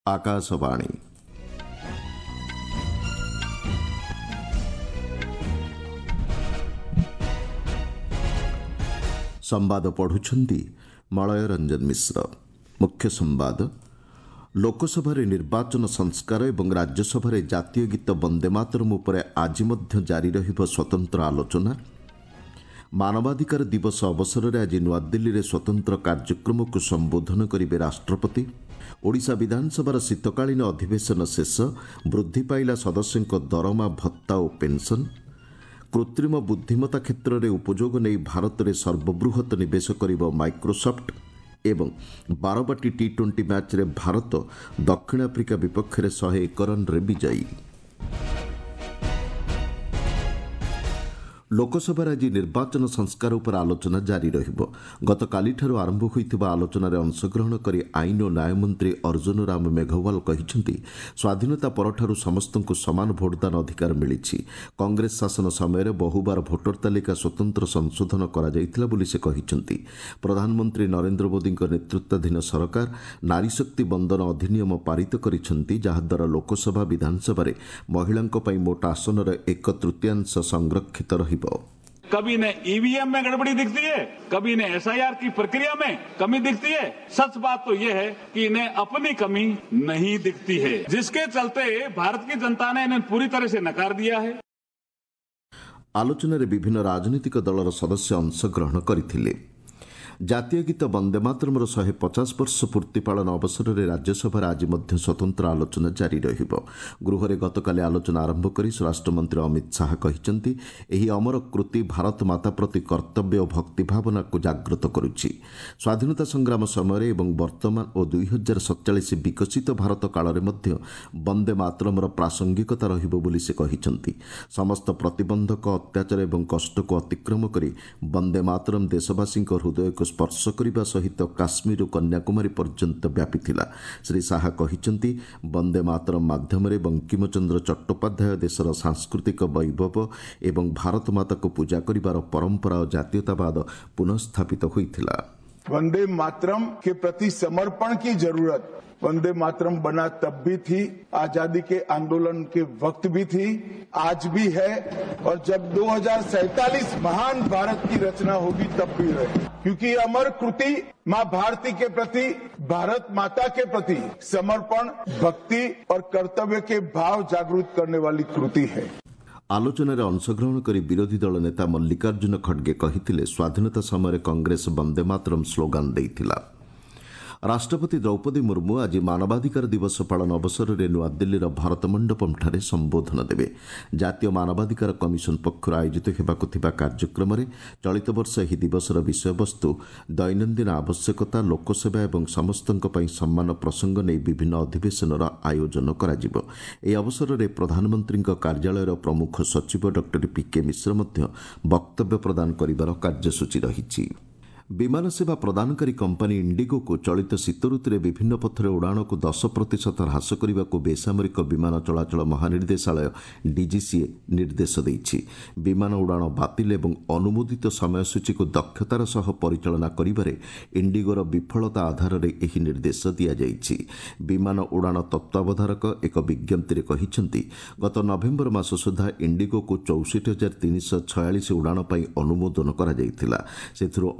आकाशवाणी संवाद पढ़ुछंती मलय रंजन मिश्र। मुख्य संवाद लोकसभा निर्वाचन संस्कार एवं राज्यसभा जातीय गीत वंदे मातरम उपरे आज मध्य जारी रहिब स्वतंत्र आलोचना। मानवाधिकार दिवस अवसर में आज नुआदिल्ली में स्वतंत्र कार्यक्रम को संबोधन करेंगे राष्ट्रपति। ओडिशा विधानसभा शीतकालीन अधिवेशन शेष, वृद्धि पाइला सदस्यों दरमा भत्ता और पेंशन। कृत्रिम बुद्धिमत्ता क्षेत्र में उपयोग नहीं भारत में सर्वबृहत निवेश करिब माइक्रोसॉफ्ट। एवं 12 बाटी टी20 मैच रे भारत दक्षिण आफ्रिका विपक्ष में 101 रन विजयी। लोकसभा आज निर्वाचन संस्कार उपर आलोचना जारी रहिब। गतकाली आरंभ होइथिबा आलोचनार अंशग्रहण करी आईन और न्याय मंत्री अर्जुन राम मेघवाल कहिसेंति स्वाधीनता परठारु समस्तंकु समान भोटदान अधिकार मिलिछि। कांग्रेस शासन समय बहुबार भोटर तालिका स्वतंत्र संशोधन करा जाइथिला बोली से कहिसेंति। प्रधानमंत्री नरेंद्र मोदी नेतृत्वाधीन सरकार नारी शक्ति बंदन अधिनियम पारित करिसेंति, जहाद्वारा लोकसभा विधानसभा रे महिलांक पई मोट आसनर 1/3 संरक्षित रहिब। कभी ने ईवीएम में गड़बड़ी दिखती है, कभी ने एसआईआर की प्रक्रिया में कमी दिखती है। सच बात तो यह है कि इन्हें अपनी कमी नहीं दिखती है, जिसके चलते भारत की जनता ने इन्हें पूरी तरह से नकार दिया है। आलोचना रे विभिन्न राजनीतिक दलर सदस्य अंशग्रहण करथिले। जातीय गीत वंदे मातरमर 150 वर्ष पूर्ति पालन अवसर में राज्यसभा आज मध्य स्वतंत्र आलोचना जारी रहिब। गृह में गतकाली आलोचना आरंभ करी स्वराष्ट्र मंत्री अमित शाह कहिसेंति एही अमर कृति भारत माता प्रति कर्तव्य और भक्ति भावना को जागृत करुछि। स्वाधीनता संग्राम समय एवं वर्तमान और 2047 विकसित भारत काल में मध्य वंदे मातरमर प्रासंगिकता रहिब बोली से कहिसेंति। समस्त प्रतिबंधक अत्याचार एवं कष्ट को अतिक्रम करी वंदे मातरम देशवासी हृदय को स्पर्श करने सहित काश्मीर कन्याकुमारी पर्यंत व्यापीथिला। श्री शाह कहिसेंति वंदे मातरम माध्यम बंकिमचंद्र चट्टोपाध्याय देशर सांस्कृतिक वैभव एवं भारत माता को पूजा करिवार परंपरा और जातीयतावाद पुनःस्थापित होइथिला। वंदे मातरम के प्रति समर्पण की जरूरत वंदे मातरम बना तब भी थी, आजादी के आंदोलन के वक्त भी थी, आज भी है और जब 2047 महान भारत की रचना होगी तब भी रहे, क्योंकि अमर कृति मां भारती के प्रति, भारत माता के प्रति समर्पण, भक्ति और कर्तव्य के भाव जागृत करने वाली कृति है। आलोचना रे अंशग्रहण करी विरोधी दल नेता मल्लिकार्जुन खड़गे कहिथिले स्वाधीनता समय कांग्रेस वंदे मातरम स्लोगान देइथिला। राष्ट्रपति द्रौपदी मुर्मू आज मानवाधिकार दिवस पालन अवसर में नुआदिल्लीर भारत मंडपम ठारे संबोधन देवे। जातीय मानवाधिकार कमिशन पक्षर आयोजित होबाकु थिबा कार्यक्रम में चलित वर्ष एही दिवसर विषयवस्तु दैनंदिन आवश्यकता, लोकसेवा एवं समस्तंक पई सम्मान प्रसंग नहीं विभिन्न अधिवेशनर आयोजन कराजिबो। एही अवसर में प्रधानमंत्री कार्यालयर प्रमुख सचिव डॉक्टर पीके मिश्र मध्य वक्तव्य प्रदान करिबार कार्यसूची रहिछि। विमान सेवा प्रदानकारी कंपानी इंडिगो को चलित शीत ऋतु विभिन्न पथरे उड़ाण को 10% ह्रास करने को बेसामरिक विमान चलाचल महानिर्देशालय डीजीसीए निर्देश देइछि। विमान उड़ाण बातिल एवं अनुमोदित समयसूची को दक्षतार सह परिचालना करिबारे इंडिगोर विफलता आधार में एही निर्देश दिया जाइछि। विमान उड़ाण तत्वावधारक एक विज्ञप्ति में कहिसेंति गत नवेम्बर मास सुधा इंडिगो को 64,346 उड़ाण पई अनुमोदन करा जाइथिला। सेथिरु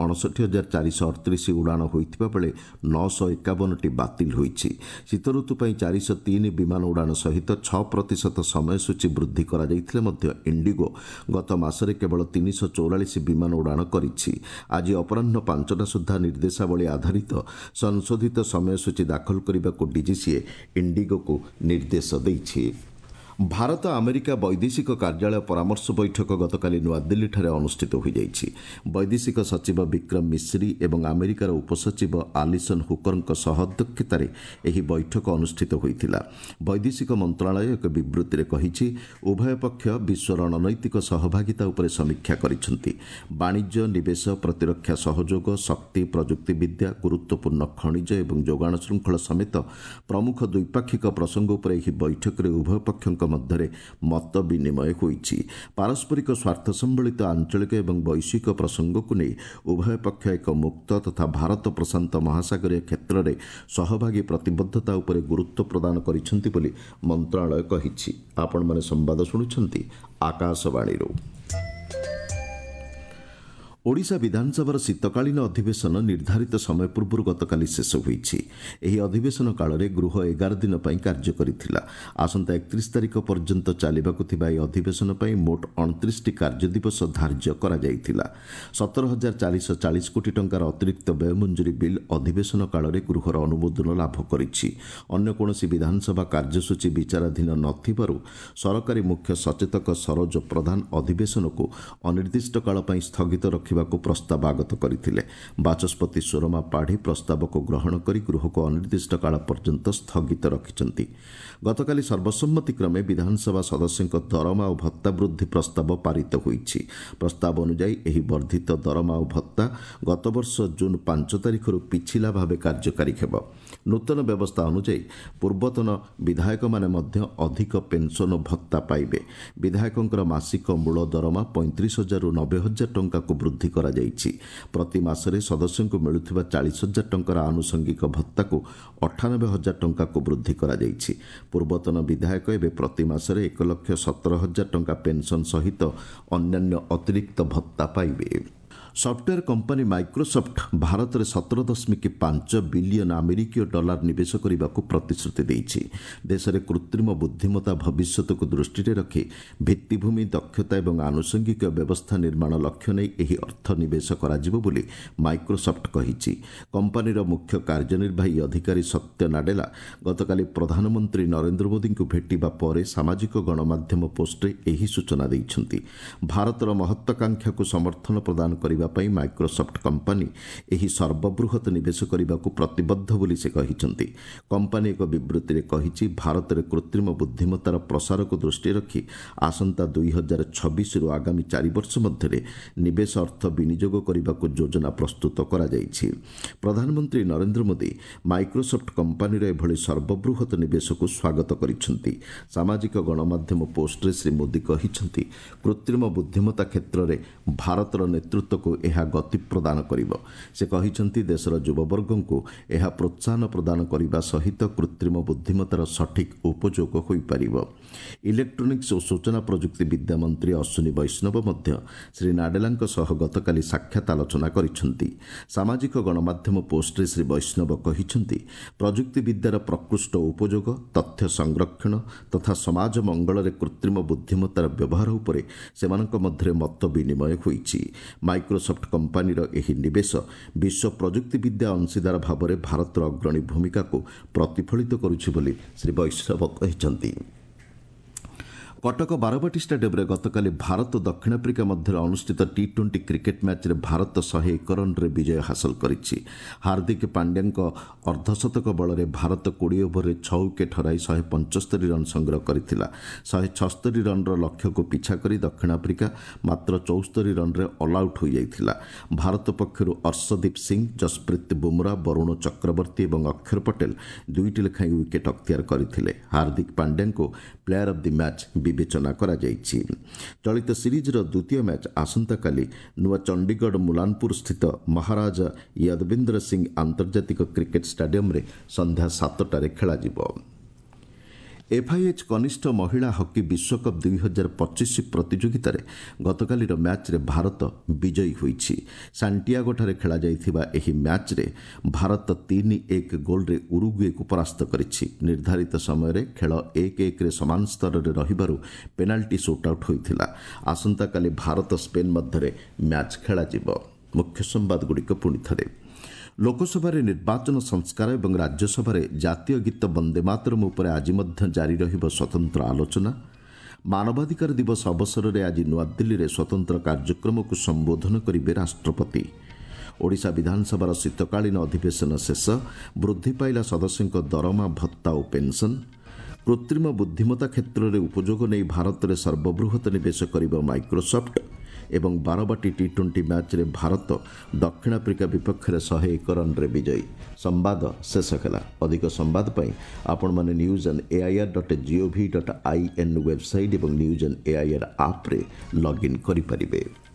59,438 उड़ाण होइथिबा बेले 951टी बातिल होइछि। शीत ऋतु पई 403 विमान उड़ाण सहित 6% समयसूची वृद्धि करा जाइथिले मध्य इंडिगो गत मासरे केवल 344 विमान उड़ाण करिछि। आज अपराह्न 5टा सुधा निर्देशावली आधारित संशोधित समयसूची दाखल करने डीजीसीए इंडिगो को निर्देश देइछि। भारत अमेरिका वैदेशिक कार्यालय परामर्श बैठक गतकाली नुआदिल्ली ठारे अनुष्ठित हो जाइछि। वैदेशिक सचिव विक्रम मिश्री एवं अमेरिकार उपसचिव आलिसन हुकर सहअध्यक्षतार एही बैठक अनुष्ठित होइथिला। वैदेशिक मंत्रालय एक विवृत्ति में कहिछि उभय पक्ष विश्व रणनैतिक सहभागिता उपरे समीक्षा करिसेंति। वाणिज्य, निवेश, प्रतिरक्षा सहयोग, शक्ति, प्रजुक्तिविद्या, गुरुत्वपूर्ण खनिज एवं जोगाण श्रृंखला समेत प्रमुख द्विपाक्षिक प्रसंग उपरे एही बैठक में उभय पक्षों ମଧ୍ୟରେ ମତ ବିନିମୟ ହୋଇଛି। ପାରସ୍ପରିକ ସ୍ୱାର୍ଥ ସମ୍ବଳିତ ଆଞ୍ଚଳିକ ଏବଂ ବୈଶ୍ୱିକ ପ୍ରସଙ୍ଗକୁ ନେଇ ଉଭୟ ପକ୍ଷ ଏକ ମୁକ୍ତ ତଥା ଭାରତ ପ୍ରଶାନ୍ତ ମହାସାଗରୀୟ କ୍ଷେତ୍ରରେ ସହଭାଗୀ ପ୍ରତିବଦ୍ଧତା ଉପରେ ଗୁରୁତ୍ୱ ପ୍ରଦାନ କରିଛନ୍ତି ବୋଲି ମନ୍ତ୍ରଣାଳୟ କହିଛି। ଆପଣମାନେ ସମ୍ବାଦ ଶୁଣୁଛନ୍ତି ଆକାଶବାଣୀରୁ। ଓଡ଼ିଶା ବିଧାନସଭାର ଶୀତକାଳୀନ ଅଧିବେଶନ ନିର୍ଦ୍ଧାରିତ ସମୟ ପୂର୍ବରୁ ଗତକାଲି ଶେଷ ହୋଇଛି। ଏହି ଅଧିବେଶନ କାଳରେ ଗୃହ 11 ଦିନ ପାଇଁ କାର୍ଯ୍ୟ କରିଥିଲା। ଆସନ୍ତା 31 ତାରିଖ ପର୍ଯ୍ୟନ୍ତ ଚାଲିବାକୁ ଥିବା ଏହି ଅଧିବେଶନ ପାଇଁ ମୋଟ 29ଟି କାର୍ଯ୍ୟଦିବସ ଧାର୍ଯ୍ୟ କରାଯାଇଥିଲା। 17,440 କୋଟି ଟଙ୍କାର ଅତିରିକ୍ତ ବ୍ୟୟ ମଞ୍ଜୁରୀ ବିଲ୍ ଅଧିବେଶନ କାଳରେ ଗୃହର ଅନୁମୋଦନ ଲାଭ କରିଛି। ଅନ୍ୟ କୌଣସି ବିଧାନସଭା କାର୍ଯ୍ୟସୂଚୀ ବିଚାରାଧୀନ ନଥିବାରୁ ସରକାରୀ ମୁଖ୍ୟ ସଚେତକ ସରୋଜ ପ୍ରଧାନ ଅଧିବେଶନକୁ ଅନିର୍ଦ୍ଦିଷ୍ଟ କାଳ ପାଇଁ ସ୍ଥଗିତ ରଖିବାକୁ ପ୍ରସ୍ତାବ ଆଗତ କରିଥିଲେ। ବାଚସ୍ପତି ସୁରମା ପାଢ଼ୀ ପ୍ରସ୍ତାବକୁ ଗ୍ରହଣ କରି ଗୃହକୁ ଅନିର୍ଦ୍ଦିଷ୍ଟ କାଳ ପର୍ଯ୍ୟନ୍ତ ସ୍ଥଗିତ ରଖିଛନ୍ତି। ଗତକାଲି ସର୍ବସମ୍ମତିକ୍ରମେ ବିଧାନସଭା ସଦସ୍ୟଙ୍କ ଦରମା ଓ ଭତ୍ତା ବୃଦ୍ଧି ପ୍ରସ୍ତାବ ପାରିତ ହୋଇଛି। ପ୍ରସ୍ତାବ ଅନୁଯାୟୀ ଏହି ବର୍ଦ୍ଧିତ ଦରମା ଓ ଭତ୍ତା ଗତବର୍ଷ ଜୁନ୍ 5 ତାରିଖରୁ ପିଛିଲା ଭାବେ କାର୍ଯ୍ୟକାରୀ ହେବ। ନୂତନ ବ୍ୟବସ୍ଥା ଅନୁଯାୟୀ ପୂର୍ବତନ ବିଧାୟକମାନେ ମଧ୍ୟ ଅଧିକ ପେନ୍ସନ୍ ଓ ଭତ୍ତା ପାଇବେ। ବିଧାୟକଙ୍କର ମାସିକ ମୂଳ ଦରମା 35,000ରୁ 90,000 ଟଙ୍କାକୁ ବୃଦ୍ଧି କରାଯାଇଛି। ପ୍ରତି ମାସରେ ସଦସ୍ୟଙ୍କୁ ମିଳୁଥିବା 40,000 ଟଙ୍କାର ଆନୁଷଙ୍ଗିକ ଭତ୍ତାକୁ 98,000 ଟଙ୍କାକୁ ବୃଦ୍ଧି କରାଯାଇଛି। ପୂର୍ବତନ ବିଧାୟକ ଏବେ ପ୍ରତି ମାସରେ 1,17,000 ଟଙ୍କା ପେନ୍ସନ୍ ସହିତ ଅନ୍ୟାନ୍ୟ ଅତିରିକ୍ତ ଭତ୍ତା ପାଇବେ। ସଫ୍ଟୱେୟାର କମ୍ପାନୀ ମାଇକ୍ରୋସଫ୍ଟ ଭାରତରେ 17.5 ବିଲିୟନ ଆମେରିକୀୟ ଡଲାର ନିବେଶ କରିବାକୁ ପ୍ରତିଶ୍ରୁତି ଦେଇଛି। ଦେଶରେ କୃତ୍ରିମ ବୁଦ୍ଧିମତ୍ତା ଭବିଷ୍ୟତକୁ ଦୃଷ୍ଟିରେ ରଖି ଭିତ୍ତିଭୂମି ଦକ୍ଷତା ଏବଂ ଆନୁଷଙ୍ଗିକ ବ୍ୟବସ୍ଥା ନିର୍ମାଣ ଲକ୍ଷ୍ୟ ନେଇ ଏହି ଅର୍ଥ ନିବେଶ କରାଯିବ ବୋଲି ମାଇକ୍ରୋସଫ୍ଟ କହିଛି। କମ୍ପାନୀର ମୁଖ୍ୟ କାର୍ଯ୍ୟନିର୍ବାହୀ ଅଧିକାରୀ ସତ୍ୟ ନାଡେଲା ଗତକାଲି ପ୍ରଧାନମନ୍ତ୍ରୀ ନରେନ୍ଦ୍ର ମୋଦିଙ୍କୁ ଭେଟିବା ପରେ ସାମାଜିକ ଗଣମାଧ୍ୟମ ପୋଷ୍ଟରେ ଏହି ସୂଚନା ଦେଇଛନ୍ତି। ଭାରତର ମହତ୍ୱାକାଂକ୍ଷାକୁ ସମର୍ଥନ ପ୍ରଦାନ କରିବା ପାଇଁ ମାଇକ୍ରୋସଫ୍ଟ କମ୍ପାନୀ ଏହି ସର୍ବବୃହତ ନିବେଶ କରିବାକୁ ପ୍ରତିବଦ୍ଧ ବୋଲି ସେ କହିଛନ୍ତି। କମ୍ପାନୀ ଏକ ବିବୃତ୍ତିରେ କହିଛି, ଭାରତରେ କୃତ୍ରିମ ବୁଦ୍ଧିମତ୍ତାର ପ୍ରସାରକୁ ଦୃଷ୍ଟିରେ ରଖି ଆସନ୍ତା 2026ରୁ ଆଗାମୀ 4 ବର୍ଷ ମଧ୍ୟରେ ନିବେଶ ଅର୍ଥ ବିନିଯୋଗ କରିବାକୁ ଯୋଜନା ପ୍ରସ୍ତୁତ କରାଯାଇଛି। ପ୍ରଧାନମନ୍ତ୍ରୀ ନରେନ୍ଦ୍ର ମୋଦି ମାଇକ୍ରୋସଫ୍ଟ କମ୍ପାନୀର ଏଭଳି ସର୍ବବୃହତ ନିବେଶକୁ ସ୍ୱାଗତ କରିଛନ୍ତି। ସାମାଜିକ ଗଣମାଧ୍ୟମ ପୋଷ୍ଟରେ ଶ୍ରୀ ମୋଦି କହିଛନ୍ତି, କୃତ୍ରିମ ବୁଦ୍ଧିମତ୍ତା କ୍ଷେତ୍ରରେ ଭାରତର ନେତୃତ୍ୱକୁ ଏହା ଗତି ପ୍ରଦାନ କରିବ। ସେ କହିଛନ୍ତି, ଦେଶର ଯୁବବର୍ଗଙ୍କୁ ଏହା ପ୍ରୋତ୍ସାହନ ପ୍ରଦାନ କରିବା ସହିତ କୃତ୍ରିମ ବୁଦ୍ଧିମତ୍ତାର ସଠିକ୍ ଉପଯୋଗ ହୋଇପାରିବ। ଇଲେକ୍ଟ୍ରୋନିକ୍ସ ଓ ସୂଚନା ପ୍ରଯୁକ୍ତି ବିଦ୍ୟା ମନ୍ତ୍ରୀ ଅଶ୍ୱିନୀ ବୈଷ୍ଣବ ମଧ୍ୟ ଶ୍ରୀ ନାଡେଲାଙ୍କ ସହ ଗତକାଲି ସାକ୍ଷାତ ଆଲୋଚନା କରିଛନ୍ତି। ସାମାଜିକ ଗଣମାଧ୍ୟମ ପୋଷ୍ଟରେ ଶ୍ରୀ ବୈଷ୍ଣବ କହିଛନ୍ତି, ପ୍ରଯୁକ୍ତି ବିଦ୍ୟାର ପ୍ରକୃଷ୍ଟ ଉପଯୋଗ, ତଥ୍ୟ ସଂରକ୍ଷଣ ତଥା ସମାଜ ମଙ୍ଗଳରେ କୃତ୍ରିମ ବୁଦ୍ଧିମତ୍ତାର ବ୍ୟବହାର ଉପରେ ସେମାନଙ୍କ ମଧ୍ୟରେ ମତ ବିନିମୟ ହୋଇଛି। ମାଇକ୍ରୋସଫ୍ଟ କମ୍ପାନୀର ଏହି ନିବେଶ ବିଶ୍ୱ ପ୍ରଯୁକ୍ତି ବିଦ୍ୟା ଅଂଶୀଦାର ଭାବରେ ଭାରତର ଅଗ୍ରଣୀ ଭୂମିକାକୁ ପ୍ରତିଫଳିତ କରୁଛି ବୋଲି ଶ୍ରୀ ବୈଷ୍ଣବ କହିଛନ୍ତି। କଟକ ବାରବାଟୀ ଷ୍ଟାଡିୟମରେ ଗତକାଲି ଭାରତ ଦକ୍ଷିଣ ଆଫ୍ରିକା ମଧ୍ୟରେ ଅନୁଷ୍ଠିତ ଟି-20 କ୍ରିକେଟ୍ ମ୍ୟାଚ୍ରେ ଭାରତ 101 ରନ୍ରେ ବିଜୟ ହାସଲ କରିଛି। ହାର୍ଦ୍ଦିକ ପାଣ୍ଡ୍ୟାଙ୍କ ଅର୍ଦ୍ଧଶତକ ବଳରେ ଭାରତ 20 ଓଭରରେ 6 ୱିକେଟ୍ ହରାଇ 175 ରନ୍ ସଂଗ୍ରହ କରିଥିଲା। 176 ରନ୍ର ଲକ୍ଷ୍ୟକୁ ପିଛା କରି ଦକ୍ଷିଣ ଆଫ୍ରିକା ମାତ୍ର 74 ରନ୍ରେ ଅଲ୍ ଆଉଟ୍ ହୋଇଯାଇଥିଲା। ଭାରତ ପକ୍ଷରୁ ଅର୍ଷଦୀପ ସିଂ, ଯଶପ୍ରୀତ ବୁମରା, ବରୁଣ ଚକ୍ରବର୍ତ୍ତୀ ଏବଂ ଅକ୍ଷର ପଟେଲ 2ଟି ଲେଖାଏଁ ୱିକେଟ୍ ଅକ୍ତିଆର କରିଥିଲେ। ହାର୍ଦ୍ଦିକ ପାଣ୍ଡ୍ୟାଙ୍କୁ ପ୍ଲେୟାର ଅଫ୍ ଦି ମ୍ୟାଚ୍ ବିବେଚନା କରାଯାଇଛି। ଚଳିତ ସିରିଜ୍ର ଦ୍ୱିତୀୟ ମ୍ୟାଚ୍ ଆସନ୍ତାକାଲି ନୂଆ ଚଣ୍ଡିଗଡ଼ ମୁଲାନପୁର ସ୍ଥିତ ମହାରାଜା ୟଦବିନ୍ଦ୍ର ସିଂ ଆନ୍ତର୍ଜାତିକ କ୍ରିକେଟ୍ ଷ୍ଟାଡିୟମରେ ସନ୍ଧ୍ୟା 7ଟାରେ ଖେଳାଯିବ। ଏଫ୍ଆଇଏଚ୍ କନିଷ୍ଠ ମହିଳା ହକି ବିଶ୍ୱକପ୍ 2025 ପ୍ରତିଯୋଗିତାରେ ଗତକାଲିର ମ୍ୟାଚ୍ରେ ଭାରତ ବିଜୟୀ ହୋଇଛି। ସାଣ୍ଟିଆଗୋଠାରେ ଖେଳାଯାଇଥିବା ଏହି ମ୍ୟାଚ୍ରେ ଭାରତ 3-1 ଗୋଲ୍ରେ ଉରୁଗୁଏକୁ ପରାସ୍ତ କରିଛି। ନିର୍ଦ୍ଧାରିତ ସମୟରେ ଖେଳ 1-1ରେ ସମାନ ସ୍ତରରେ ରହିବାରୁ ପେନାଲ୍ଟି ସୁଟ୍ଆଉଟ୍ ହୋଇଥିଲା। ଆସନ୍ତାକାଲି ଭାରତ ସ୍ପେନ୍ ମଧ୍ୟରେ ମ୍ୟାଚ୍ ଖେଳାଯିବ। ମୁଖ୍ୟ ସମ୍ବାଦଗୁଡ଼ିକ ପୁଣିଥରେ। ଲୋକସଭାରେ ନିର୍ବାଚନ ସଂସ୍କାର ଏବଂ ରାଜ୍ୟସଭାରେ ଜାତୀୟ ଗୀତ ବନ୍ଦେ ମାତରମ୍ ଉପରେ ଆଜି ମଧ୍ୟ ଜାରି ରହିବ ସ୍ୱତନ୍ତ୍ର ଆଲୋଚନା। ମାନବାଧିକାର ଦିବସ ଅବସରରେ ଆଜି ନୂଆଦିଲ୍ଲୀରେ ସ୍ୱତନ୍ତ୍ର କାର୍ଯ୍ୟକ୍ରମକୁ ସମ୍ବୋଧନ କରିବେ ରାଷ୍ଟ୍ରପତି। ଓଡ଼ିଶା ବିଧାନସଭାର ଶୀତକାଳୀନ ଅଧିବେଶନ ଶେଷ। ବୃଦ୍ଧି ପାଇଲା ସଦସ୍ୟଙ୍କ ଦରମା, ଭତ୍ତା ଓ ପେନ୍ସନ୍। କୃତ୍ରିମ ବୁଦ୍ଧିମତ୍ତା କ୍ଷେତ୍ରରେ ଉପଯୋଗ ନେଇ ଭାରତରେ ସର୍ବବୃହତ ନିବେଶ କରିବ ମାଇକ୍ରୋସଫ୍ଟ। ଏବଂ 12 ଟି20 ମ୍ୟାଚ୍ରେ ଭାରତ ଦକ୍ଷିଣ ଆଫ୍ରିକା ବିପକ୍ଷରେ 101 ରନ୍ରେ ବିଜୟୀ। ସମ୍ବାଦ ଶେଷ ହେଲା। ଅଧିକ ସମ୍ବାଦ ପାଇଁ ଆପଣମାନେ news@air.gov.in ୱେବସାଇଟ୍ ଏବଂ news@air ଆପ୍ରେ ଲଗ୍ଇନ୍ କରିପାରିବେ।